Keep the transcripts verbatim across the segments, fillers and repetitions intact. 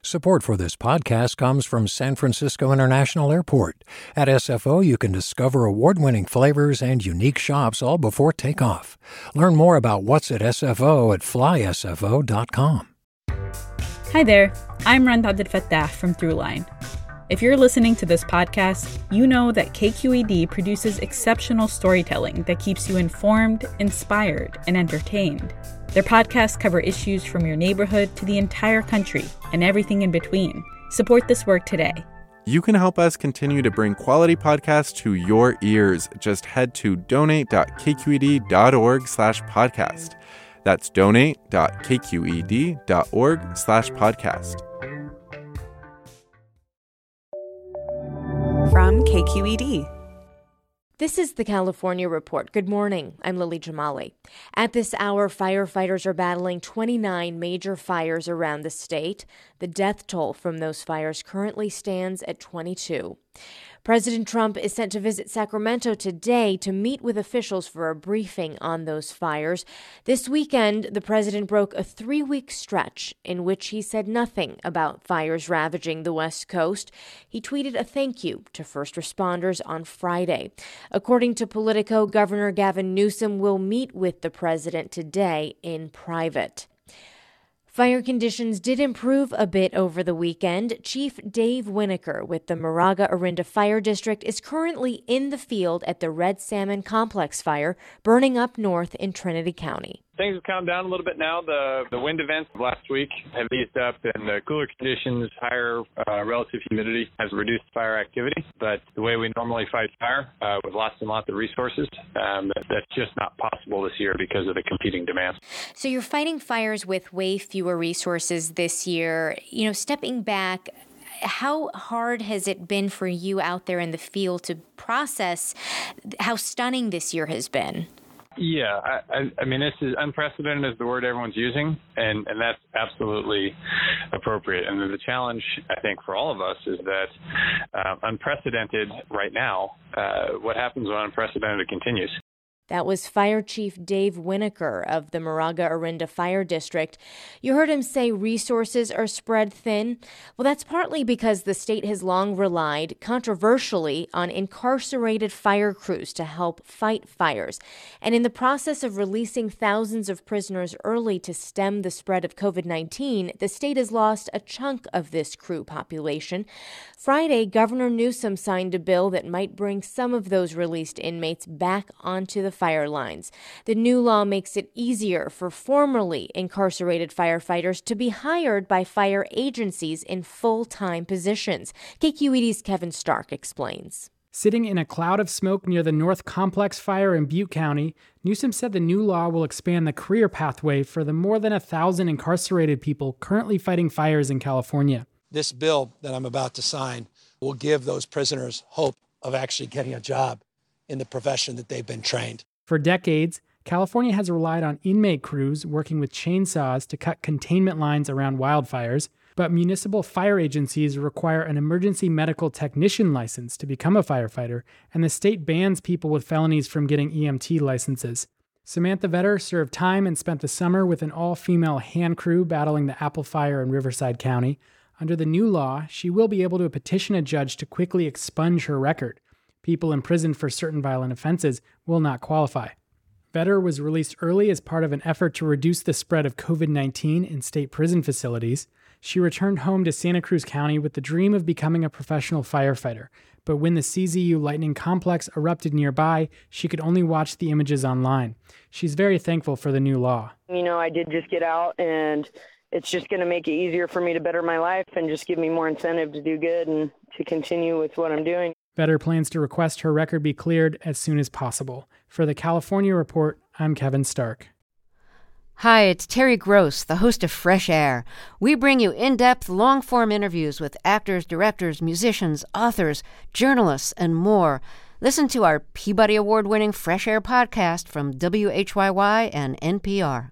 Support for this podcast comes from San Francisco International Airport. At S F O, you can discover award-winning flavors and unique shops all before takeoff. Learn more about what's at S F O at fly S F O dot com. Hi there, I'm Rand Abdelfattah from Throughline. If you're listening to this podcast, you know that K Q E D produces exceptional storytelling that keeps you informed, inspired, and entertained. Their podcasts cover issues from your neighborhood to the entire country and everything in between. Support this work today. You can help us continue to bring quality podcasts to your ears. Just head to donate.kqed.org slash podcast. That's donate.kqed.org slash podcast. From K Q E D. This is the California Report. Good morning. I'm Lily Jamali. At this hour, firefighters are battling twenty-nine major fires around the state. The death toll from those fires currently stands at twenty-two. President Trump is set to visit Sacramento today to meet with officials for a briefing on those fires. This weekend, the president broke a three-week stretch in which he said nothing about fires ravaging the West Coast. He tweeted a thank you to first responders on Friday. According to Politico, Governor Gavin Newsom will meet with the president today in private. Fire conditions did improve a bit over the weekend. Chief Dave Winokur with the Moraga Orinda Fire District is currently in the field at the Red Salmon Complex fire burning up north in Trinity County. Things have calmed down a little bit now. The the wind events of last week have eased up, and the cooler conditions, higher uh, relative humidity has reduced fire activity. But the way we normally fight fire, uh, with lots and lots of resources, um, that, that's just not possible this year because of the competing demands. So you're fighting fires with way fewer resources this year. You know, stepping back, how hard has it been for you out there in the field to process how stunning this year has been? Yeah, I, I, I mean, this is unprecedented is the word everyone's using, and, and that's absolutely appropriate. And the challenge, I think, for all of us is that uh, unprecedented right now, uh, what happens when unprecedented continues? That was Fire Chief Dave Winokur of the Moraga Orinda Fire District. You heard him say resources are spread thin. Well, that's partly because the state has long relied, controversially, on incarcerated fire crews to help fight fires. And in the process of releasing thousands of prisoners early to stem the spread of covid nineteen, the state has lost a chunk of this crew population. Friday, Governor Newsom signed a bill that might bring some of those released inmates back onto the fire lines. The new law makes it easier for formerly incarcerated firefighters to be hired by fire agencies in full-time positions. K Q E D's Kevin Stark explains. Sitting in a cloud of smoke near the North Complex fire in Butte County, Newsom said the new law will expand the career pathway for the more than a thousand incarcerated people currently fighting fires in California. This bill that I'm about to sign will give those prisoners hope of actually getting a job in the profession that they've been trained. For decades, California has relied on inmate crews working with chainsaws to cut containment lines around wildfires, but municipal fire agencies require an emergency medical technician license to become a firefighter, and the state bans people with felonies from getting E M T licenses. Samantha Vetter served time and spent the summer with an all-female hand crew battling the Apple Fire in Riverside County. Under the new law, she will be able to petition a judge to quickly expunge her record. People imprisoned for certain violent offenses will not qualify. Vetter was released early as part of an effort to reduce the spread of covid nineteen in state prison facilities. She returned home to Santa Cruz County with the dream of becoming a professional firefighter. But when the C Z U Lightning Complex erupted nearby, she could only watch the images online. She's very thankful for the new law. You know, I did just get out, and it's just going to make it easier for me to better my life and just give me more incentive to do good and to continue with what I'm doing. Vetter plans to request her record be cleared as soon as possible. For the California Report, I'm Kevin Stark. Hi, it's Terry Gross, the host of Fresh Air. We bring you in-depth, long-form interviews with actors, directors, musicians, authors, journalists, and more. Listen to our Peabody Award-winning Fresh Air podcast from W H Y Y and N P R.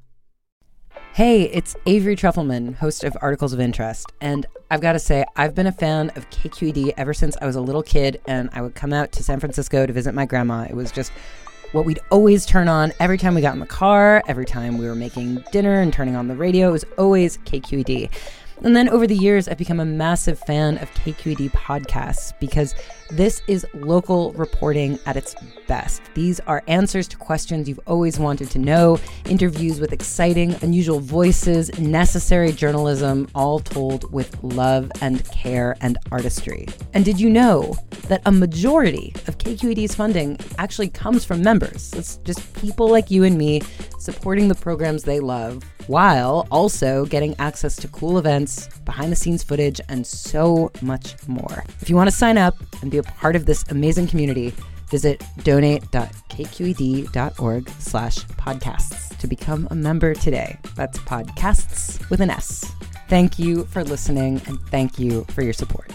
Hey, it's Avery Trufelman, host of Articles of Interest, and I've got to say, I've been a fan of K Q E D ever since I was a little kid, and I would come out to San Francisco to visit my grandma. It was just what we'd always turn on every time we got in the car, every time we were making dinner and turning on the radio. It was always K Q E D. And then over the years, I've become a massive fan of K Q E D podcasts because this is local reporting at its best. These are answers to questions you've always wanted to know, interviews with exciting, unusual voices, necessary journalism, all told with love and care and artistry. And did you know that a majority of K Q E D's funding actually comes from members? It's just people like you and me supporting the programs they love, while also getting access to cool events, behind-the-scenes footage, and so much more. If you want to sign up and be a part of this amazing community, visit donate.kqed.org slash podcasts to become a member today. That's podcasts with an S. Thank you for listening, and thank you for your support.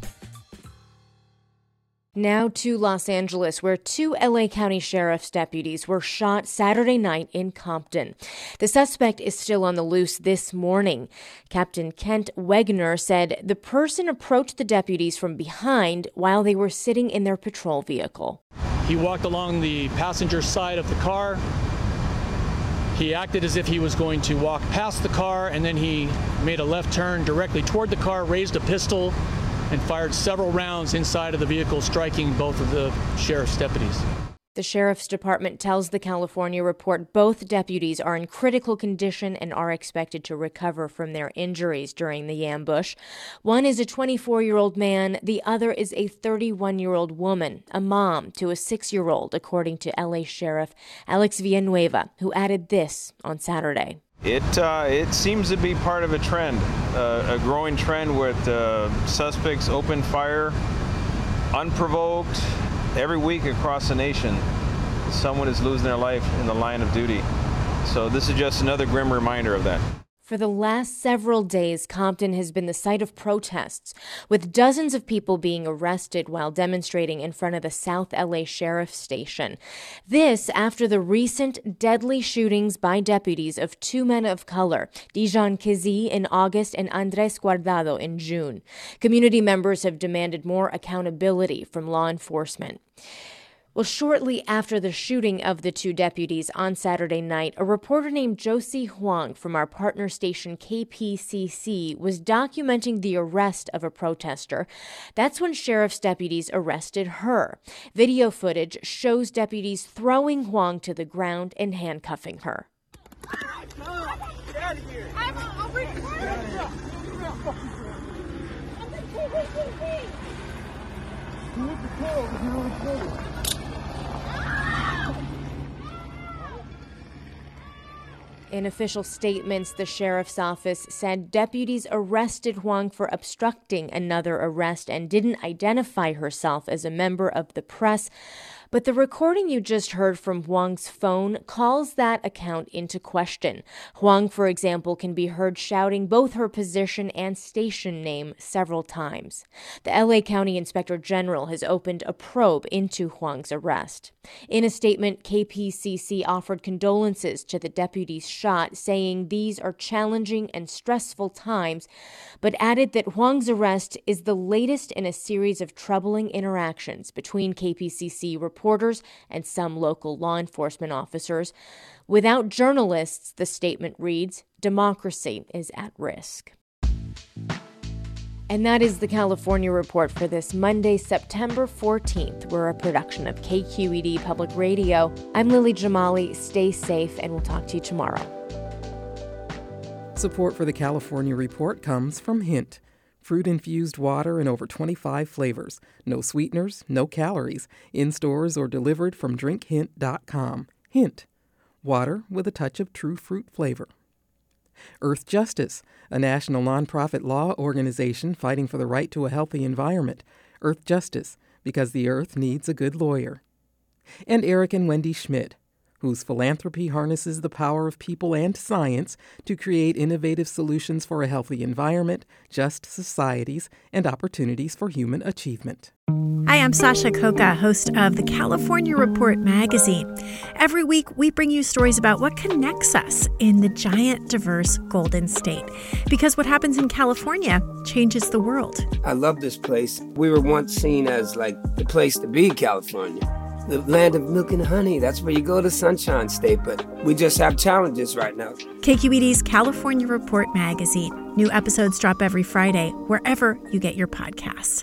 Now to Los Angeles, where two L A County Sheriff's deputies were shot Saturday night in Compton. The suspect is still on the loose this morning. Captain Kent Wegner said the person approached the deputies from behind while they were sitting in their patrol vehicle. He walked along the passenger side of the car. He acted as if he was going to walk past the car, and then he made a left turn directly toward the car, raised a pistol, and fired several rounds inside of the vehicle, striking both of the sheriff's deputies. The sheriff's department tells the California Report both deputies are in critical condition and are expected to recover from their injuries during the ambush. One is a twenty-four-year-old man. The other is a thirty-one-year-old woman, a mom to a six-year-old, according to L A Sheriff Alex Villanueva, who added this on Saturday. It uh, it seems to be part of a trend, uh, a growing trend with uh, suspects open fire, unprovoked, every week across the nation. Someone is losing their life in the line of duty. So this is just another grim reminder of that. For the last several days, Compton has been the site of protests, with dozens of people being arrested while demonstrating in front of the South L A Sheriff's Station. This after the recent deadly shootings by deputies of two men of color, Dijon Kizi in August and Andres Guardado in June. Community members have demanded more accountability from law enforcement. Well, shortly after the shooting of the two deputies on Saturday night, a reporter named Josie Huang from our partner station K P C C was documenting the arrest of a protester. That's when sheriff's deputies arrested her. Video footage shows deputies throwing Huang to the ground and handcuffing her. Get out of here. I'm, I'll bring you. In official statements, the sheriff's office said deputies arrested Huang for obstructing another arrest and didn't identify herself as a member of the press. But the recording you just heard from Huang's phone calls that account into question. Huang, for example, can be heard shouting both her position and station name several times. The L A County Inspector General has opened a probe into Huang's arrest. In a statement, K P C C offered condolences to the deputies shot, saying these are challenging and stressful times, but added that Huang's arrest is the latest in a series of troubling interactions between K P C C reporters and some local law enforcement officers. Without journalists, the statement reads, democracy is at risk. And that is the California Report for this Monday, September fourteenth. We're a production of K Q E D Public Radio. I'm Lily Jamali. Stay safe, and we'll talk to you tomorrow. Support for the California Report comes from Hint. Fruit-infused water in over twenty-five flavors. No sweeteners, no calories. In stores or delivered from drink hint dot com. Hint. Water with a touch of true fruit flavor. Earth Justice, a national nonprofit law organization fighting for the right to a healthy environment. Earth Justice, because the earth needs a good lawyer. And Eric and Wendy Schmidt, whose philanthropy harnesses the power of people and science to create innovative solutions for a healthy environment, just societies, and opportunities for human achievement. Hi, I'm Sasha Coca, host of the California Report magazine. Every week, we bring you stories about what connects us in the giant, diverse Golden State. Because what happens in California changes the world. I love this place. We were once seen as like the place to be, California. the land of milk and honey. That's where you go to Sunshine State, but we just have challenges right now. K Q E D's California Report magazine. New episodes drop every Friday, wherever you get your podcasts.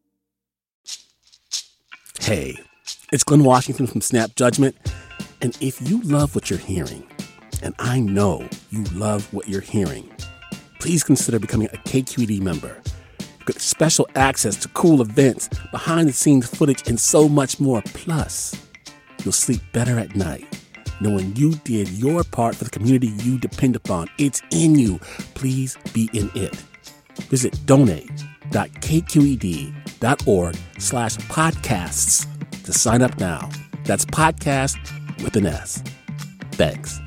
Hey, it's Glenn Washington from Snap Judgment. And if you love what you're hearing, and I know you love what you're hearing, please consider becoming a K Q E D member. Get special access to cool events, behind-the-scenes footage, and so much more. Plus, you'll sleep better at night knowing you did your part for the community you depend upon. It's in you. Please be in it. Visit donate.kqed.org slash podcasts to sign up now. That's podcast with an S. Thanks.